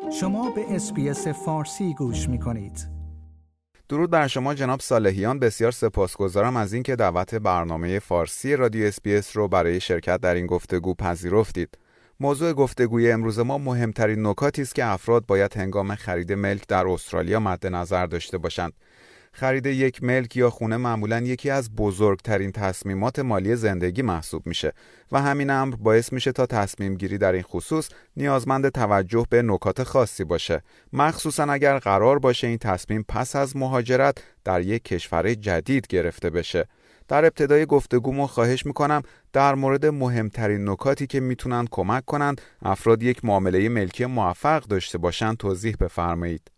شما به اس‌بی‌اس فارسی گوش می‌کنید. درود بر شما جناب صالحیان، بسیار سپاسگزارم از اینکه دعوت برنامه فارسی رادیو اس‌بی‌اس رو برای شرکت در این گفتگو پذیرفتید. موضوع گفتگوی امروز ما مهمترین نکاتی است که افراد باید هنگام خرید ملک در استرالیا مد نظر داشته باشند. خرید یک ملک یا خونه معمولاً یکی از بزرگترین تصمیمات مالی زندگی محسوب میشه و همین امر باعث میشه تا تصمیم گیری در این خصوص نیازمند توجه به نکات خاصی باشه، مخصوصاً اگر قرار باشه این تصمیم پس از مهاجرت در یک کشور جدید گرفته بشه. در ابتدای گفتگومو خواهش میکنم در مورد مهمترین نکاتی که میتونن کمک کنند افراد یک معامله ملکی موفق داشته باشن توضیح بفرمایید.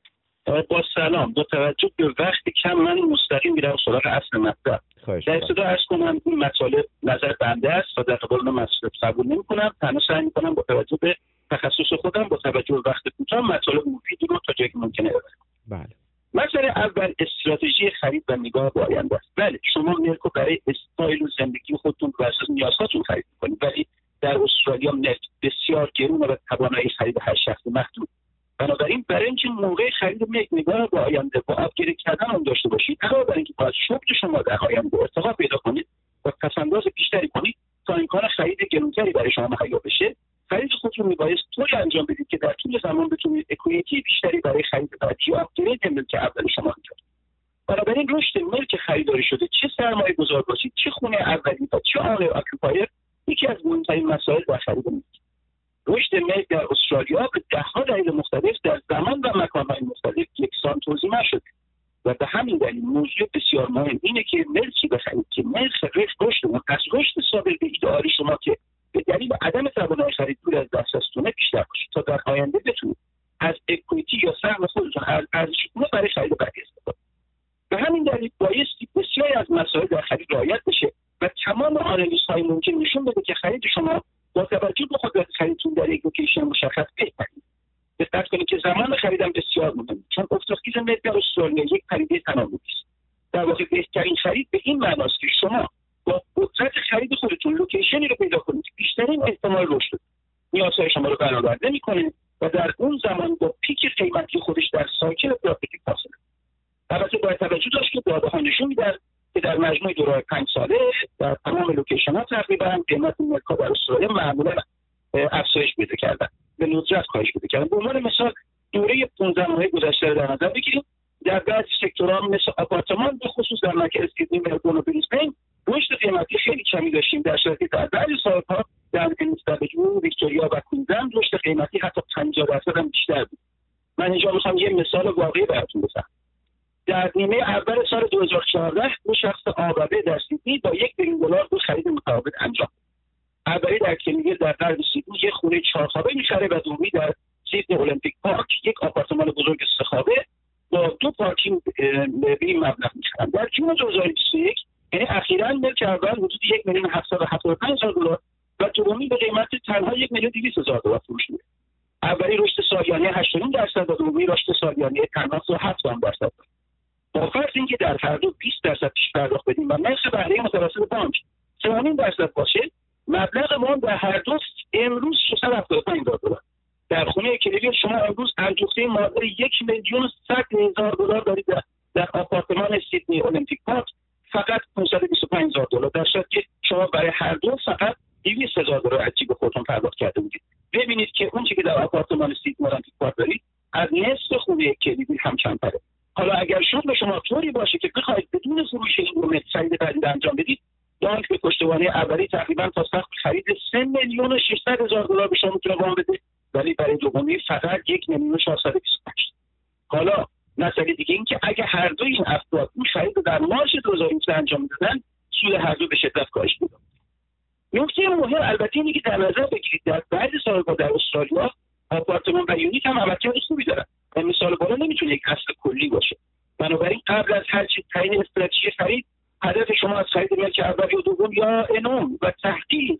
با سلام، با توجه به وقت کم من مستقیم میرم سراغ اصل مطلب. در ابتدا عرض کنم این مطالب نظر بنده است و در قبال مطلب قبول نمی‌کنم. تنها سعی می‌کنم با توجه به تخصص خودم با توجه به وقت کوتاه مطالب مفید رو تا جایی که ممکنه ارائه کنم. بله. مسئله اول استراتژی خرید و نگاه به آینده است. بله، شما ملک رو برای استایل و زندگی خودتون و اساس نیازهاتون خرید می‌کنید، ولی در استرالیا ملک بسیار گرونه و توانایی خرید هر شخص محدود. بنابراین برای اینکه موقع خرید ملک نگاه به آینده با آپگرید کردن هم داشته باشید، علاوه بر اینکه باید شغل شما در آینده ارتقا پیدا کنید و پس‌انداز بیشتری کنید تا امکان خرید گرونتری برای شما مهیا بشه، خرید خودتون میبایست طوری انجام بدید که در طول زمان بتونید اکویتی بیشتری برای خرید بعدی یا آپگرید ملک اول شما انجام بدید. بنابراین رشد ملک خریداری شده، چه سرمایه گذار باشید، چه خونه اولی و چه آن آکوپایر، یکی از مهمترین مسائل در خرید ملک. رشد ملک در استرالیا به ده‌ها دلیل مختلف در زمان و مکان‌های مختلف یکسان توزیع نشده و به همین دلیل موضوع بسیار مهم اینه که ملکی بخرید که نرخ رشد اون از رشد سابق به ایدئالی شما که به دلیل عدم توانایی خرید دور از دسترستونه بیشتر باشه تا در آینده بتونید از اکویتی یا سهم خودتون ارزشتون برای خرید بعدی استفاده. به همین دلیل بایستی بسیاری از مسائل در خرید رعایت بشه و تمام آنالیزهای ممکن نشون بده که خرید شما با توجه به قدرت خریدتون در یک لوکیشن مشخص بهترین. دقت کنید که زمان خریدم بسیار مهمه، چون افتخیز ملک در استرالیا یک خرید تناوبی است. در واقع بهترین خرید به این معناست که شما با قدرت خرید خودتون لوکیشنی رو پیدا کنید که بیشترین احتمال رشد نیازهای شما رو برآورده می‌کنه و در اون زمان با پیک قیمتی خودش در سایکل پراپرتی فاصله. البته باید توجه داشت که داده‌ها نشون میدن که در مجموع دوره‌های 5 ساله در تمام لوکیشن‌ها تقریباً قیمت ملک‌ها در استرالیا معمولاً افزایش پیدا کردن، به ندرت کاهش پیدا کردن. به عنوان مثال دوره 15 ماه گذشته رو در نظر بگیریم، در بعضی سکتورها مثل آپارتمان به خصوص در مرکز سیدنی، ملبورن و بریسبن رشد قیمتی خیلی کمی داشتیم، در صورتی که در بعضی سال‌ها در انیستابجو، ویکتوریا و کوینزلند رشد قیمتی حتی 50% هم بیشتر بود. من اینجا می‌خوام یه مثال واقعی براتون بزنم. در نیمه اول سال 2014 دو شخص آبابه در سیدنی با $1 میلیون بود خرید متفاوت انجام. اولی در کلیگل در غرب سیدنی یک خونه 4 خوابه می‌خره و دومی در سیدنی المپیک پارک یک آپارتمان بزرگ 3 خوابه با 2 پارکینگ به این مبلغ می‌خرن. در جون 2021 یعنی اخیراً ملک اول حدود $1,775,000 و دومی به قیمت تنها $1,200,000 فروش میره. اولی رشد سالیانه 8.5% و دومی رشد سالیانه تنها 7.5%. با فرض اینکه در هر دو 20% پیش پرداخت بدیم و نرخ بهره متوسط بانک 3.5% باشه، مبلغ ما در هر دو امروز $675,000. در خونه کلیگل شما امروز اندوخته معادل $1,100,000 دارید. در آپارتمان سیدنی المپیک پارک فقط $525,000، در صورتی که شما برای هر دو فقط $200,000 از جیب خودتون پرداخت کرده بودید. ببینید که اون چیزی که در آپارتمان سیدنی المپیک پارک دارید از نصف خونه کلیگل هم کمتره. حالا اگر شغل شما طوری باشه که بخواید بدون فروش این رو خرید بعدی انجام بدید، بانک به پشتوانه اولی تقریبا تا سقف خرید $3,600,000 به شما میتونه وام بده، ولی برای دومی فقط $1,425,000. حالا مسئله دیگه این که اگه هر دو این افراد این خرید رو در مارس 2020 انجام میدادن، سود هر دو به شدت کاهش می‌یافت. نکته مهم البته اینه که در نظر بگیرید در بعضی سال‌ها در استرالیا آپارتمان و یونیت هم عملکرد خوبی دارن. مثال بالا نمیتونه یک اصل کلی باشه. بنابراین قبل از هر چیز تعیین استراتژی خرید، هدف شما از خرید ملک اول یا دوم یا انوم و تحقیق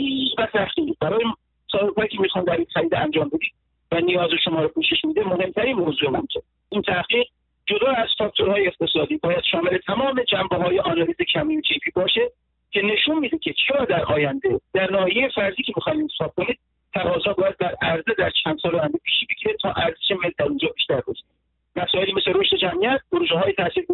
برای صاحبایی که میخوان در این خرید انجام بدید و نیاز شما رو پوشش میده مهمترین موضوع ممکن. این تحقیق جدا از فاکتورهای اقتصادی باید شامل تمام جنبه‌های آنالیز کمیونیتی باشه که نشون میده که چرا در آینده در ناحیه فرضی که میخوایم انتخاب کنید تقاضا باید در عرضه در چند سال آینده پیش بگیره تا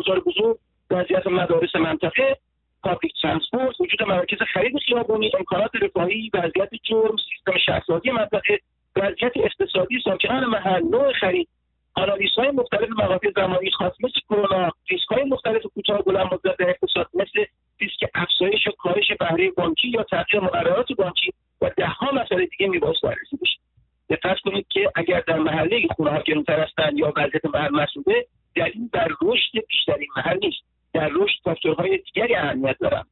سرمایه‌گذار بزرگ، وضعیت مدارس منطقه، پابلیک ترانسپورت، وجود مراکز خرید خیابانی، امکانات رفاهی، وضعیت جرم، سیستم شهرداری منطقه، وضعیت اقتصادی ساکنان محل، نوع خرید، آنالیزهای مختلف مقاطع زمانی خاص مثل کرونا، ریسک‌های مختلف کوتاه و بلند مدت در اقتصاد مثل ریسک افزایش کاهش بهره بانکی یا تغییر مقررات بانکی و ده‌ها مسئله دیگه میباید بررسی بشه. دقت کنید که اگر در محله خونه‌ها گرون‌تر هستند یا وضعیت محل مسئوله، دلیل بر رشد بیشترین محل نیست، در رشد فاکتورهای دیگری اهمیت دارند.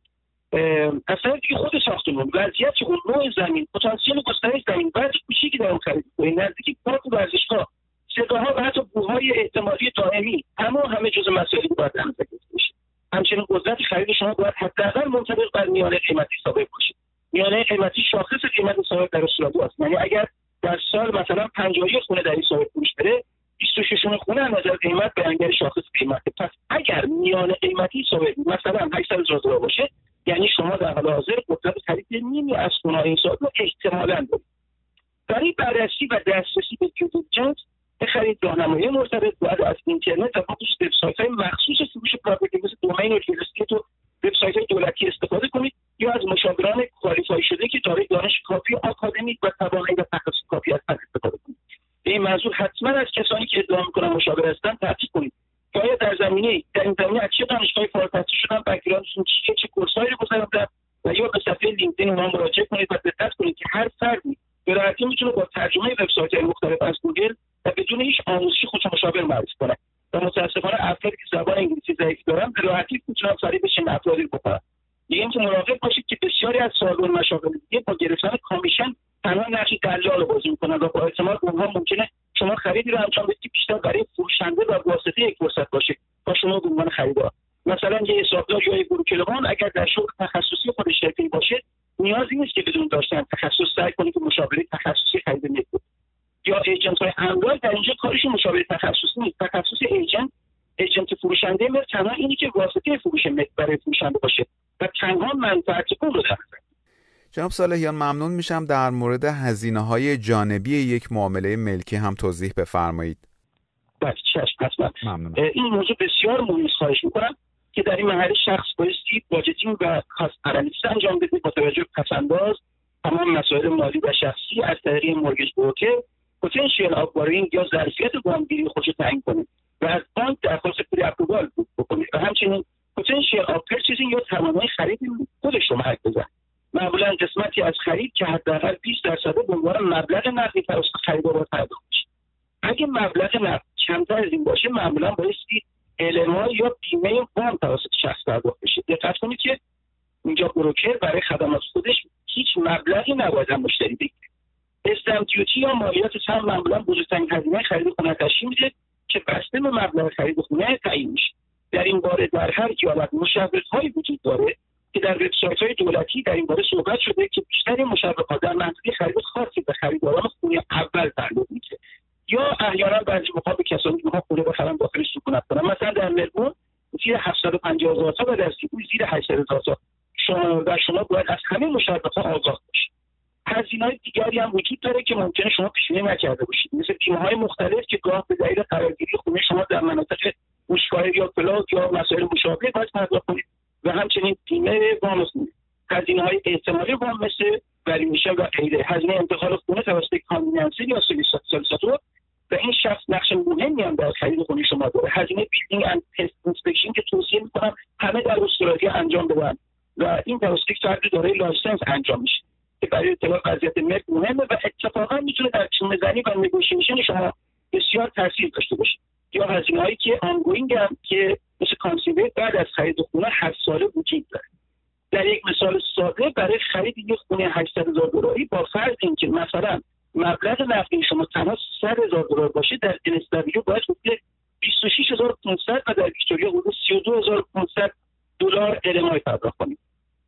اصلا دیگه خود ساختمان، وضعیت اون، نوع زمین، پتانسیل گسترش زمین، وضع کوچیکی در اون خرید کنید، نزدیکی پارک و ورزشگاه، صداها و حتی بوهای احتمالی دائمی، همه جزء مسائلی باید در نظر گرفته بشه. همچنین قدرت خرید شما باید حداقل منطبق بر میانه قیمتی ثابت باشه. میانه قیمتی شاخص قیمت ثابت در صورت است. یعنی اگر در سال مثلا 50 خونه در این ثابت فروش بره، 26 خونه از نظر قیمت بیانگر شاخص قیمته. پس اگر میانه قیمتی ثابت مثلا 800,000 دلار باشه، یعنی شما در حال حاضر قدرت خرید نیمی از خونه این سال رو احتمالاً دارید. برای بررسی و دسترسی به دیو دیلیجنس خرید راهنمایی مرتبط باید از اینترنت و خصوص وبسایت‌های مخصوص فروش پراپرتی مثل دومین و ریل استیت و وبسایت‌های دولتی استفاده کنید یا از مشاوران کوالیفای شده که دارای دانش کافی آکادمیک و توانایی و تخصص کافی هستند استفاده کنید. به این منظور حتما از کسانی که ادعا می‌کنند مشاور هستند تحقیق کنید. آیا در این زمینه از چه دانشگاهی فارغ التحصیل شدن، بک‌گراندشون چیه، چه کورسایی رو گذروندن و یا به صفحه لینکدین اونها مراجعه کنید و دقت کنید که هر فردی به راحتی می‌تونه با ترجمه وبسایت‌های مختلف از گوگل و بدون هیچ آموزشی خودش مشاور معرفی کنه. و متأسفانه افرادی که زبان انگلیسی ضعیف دارن به راحتی میتونن فریب بشن افرادی رو بکنن. دیگه اینکه مراقب باشید که بسیاری از صاحبان مشاغل دیگه با گرفتن کامیشن تنها نقش دلال بازی میکنن و با اعتماد اونها ممکنه شما خریدی رو انجام بدید بیشتر برای فروشنده و واسطه یک فرصت باشه تا شما به عنوان خریدار. مثلا یه حسابدار یا یه بروکرمان اگر در شغل تخصصی خودش حرفه‌ای باشه، نیازی نیست که بدون داشتن تخصص سعی کنه که مشاوره تخصصی خرید میکنه. یا ایجنت‌های املاک در اینجا کارشون مشاوره تخصصی نیست. تخصص ایجنت فروشنده مثل تنها اینی که واسطه فروش برای فروشنده باشه و تنها منفعت اون رو داره. جناب صالحیان ممنون میشم در مورد هزینه‌های جانبی یک معامله ملکی هم توضیح بفرمایید. بله چشم حتما. ممنونم. این موضوع بسیار مهم خواهش می‌کنم که در این مرحله شخص بایستی باجتینگ و کاست آنالیز انجام بده با توجه به پس‌انداز تمام مسائل مالی و شخصی از طریق مورگیج بروکر، پتانسیل آف بارینگ یا ظرفیت وامگیری خودش تعیین کنید و از بانک درخواست پری اپرووال بکنید و همچنین پتانسیل آف پرچیزینگ یا توانایی خرید خودش رو حد بزنید. معمولا قسمتی از خرید که حداقل 20% به عنوان مبلغ نقدی توسط خریدار پرداخت میشه. اگه مبلغ نقد کمتر از این باشه معمولا بایستی LMI یا بیمه وام توسط شخص پرداخت بشه. دقت کنید که اینجا بروکر برای خدمات خودش هیچ مبلغی نباید مشتری بگیره. استم دیوتی یا مالیات سهم معمولا بزرگترین هزینه خرید خونه تشکیل میده که بسته به مبلغ خرید خونه تعیین میشه. در این باره در هر ایالت مشوق‌هایی وجود داره که در وبسایت‌های دولتی در این باره صحبت شده که بیشتر مشوق‌ها در منطقه خرید خاصی به خریداران خونه اول تعلق میگیره یا احیانا بعضی موقع به کسانی که خونه بخرن داخل سکونت کنن. مثلا در ملبورن زیر 750,000 تا و در سیدنی زیر 800,000 تا شما باید از همه مشوق‌ها آگاه باشید. هزینه‌های دیگری هم وجود داره که ممکنه شما پیش‌بینی نکرده باشید، مثل بیمه‌های مختلف که گاه به دلیل قرارگیری خونه شما در مناطق بوش‌فایر یا پلاک یا مسائل مشابه باید پرداخت کنید و همچنین بیمه وام خونه، هزینه‌های احتمالی وام مثل ولیمیشن و غیره، هزینه انتقال خونه توسط کاندینانسی یا سولیسیتور و این شخص نقش مهمی هم در خرید خونه شما داره. هزینه بیلدینگ اند تست اینسپکشن که توصیه می‌کنم همه در استرالیا انجام بدن و این توسط فرد دارای لایسنس انجام میشه که برای اطلاع وضعیت ملک مهمه و اتفاقا میتونه در تیم‌زنی و نگوشیشن شما بسیار تاثیر داشته باشه. یا هزینه‌هایی که آنگوینگ هم که مثل کانسیویت بعد از خرید خونه 8 ساله وجود داره. در یک مثال ساده برای خرید یک خونه 800,000 دلاری با فرض اینکه مثلا مبلغ نقدی شما تنها 100,000 دلار باشه، در NSW باید حدود 26,500 و در ویکتوریا حدود 32,500 دلار LMI پرداخت کنید.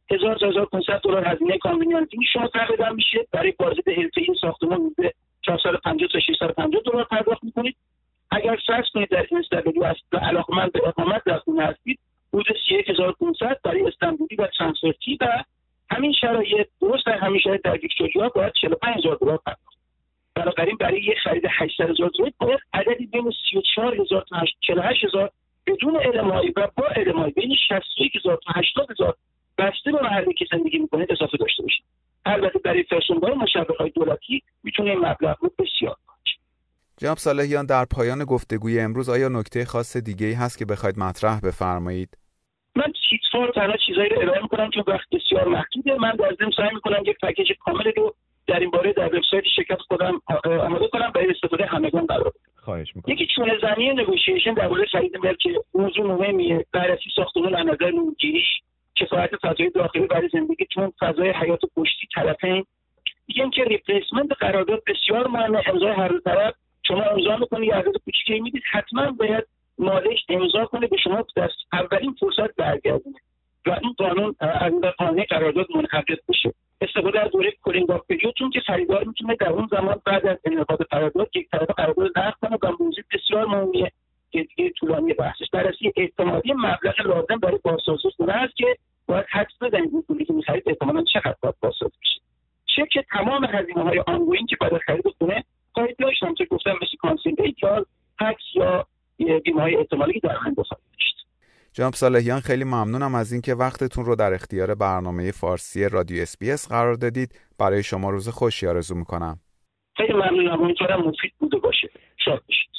1500 دلار هزینه کانوینیانتی شما تقریبا میشه. برای بازدید حرفه‌ای ساختمان حدود 450 تا 650 دلار پرداخت میکنید. اگر فرض کنید در NSW است و علاقمند به اقامت در خونه هستید حدود 31500 برای استنبولی و ترانسفرتی و همین شرایط درست در همین شرایط در ویکتوریا باید 45000 دلار پرداخت. بنابراین برای یک خرید 800,000 دلار باید عددی بین 34000 تا 48000 بدون علمایی و با علمایی بین 61000 تا 80000 بسته به محلی که زندگی میکنه اضافه داشته باشید. البته برای فرسون‌های مشوق‌های دولتی میتونه این مبلغ رو بسیار باشه. جناب صالحیان، در پایان گفتگوی امروز آیا نکته خاص دیگه‌ای هست که بخواید مطرح بفرمایید؟ من چیزفار تنها چیزایی رو ارائه میکنم که وقت بسیار محدوده. من در ضمن سعی میکنم یک پکیج کامل رو در این باره در وبسایت شرکت خودم آماده کنم برای استفاده همگان قرار بدم. خواهش میکنم. یکی چونه زنی نگوشیشن در مورد خرید ملک موضوع مهمیه. بررسی ساختمان از نظر نورگیری، کفایت فضای داخلی برای زندگیتون، فضای حیات پشتی طرفین. دیگه اینکه ریپلیسمنت قرارداد بسیار مهمه. امضای هر دو طرف شما امضا میکنید، عدد کوچیکی میدید، حتما باید مالک امضا کنه به شما در اولین فرصت برگردونه و این قانون از قانون قرارداد منعقد بشه. استفاده از دوره کولینگ آف پریودتون که خریدار میتونه در اون زمان بعد از انعقاد قرارداد یک طرف قرارداد نقض کنه و موضوع بسیار مهمیه که دیگه طولانی بحثش بررسی احتمالی مبلغ لازم برای بازسازی خونه است که باید حدس بزنید این پولی که می‌خرید احتمالاً چقدر باید بازسازی بشه. چک تمام هزینه‌های آنگوینگ که بعد از خرید خونه خواهید داشت، همونطور که گفتم مثل کانسیلینگ یا تکس یا بیمه‌های احتمالی که در آینده خواهید داشت. جناب صالحیان، خیلی ممنونم از اینکه وقتتون رو در اختیار برنامه فارسی رادیو SBS قرار دادید. برای شما روز خوشی آرزو میکنم. خیلی ممنونم. امیدوارم مفید بوده باشه. شاد باشید.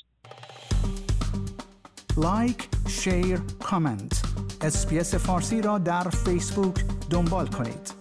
لایک، شیر، کامنت. SBS فارسی را در فیسبوک دنبال کنید.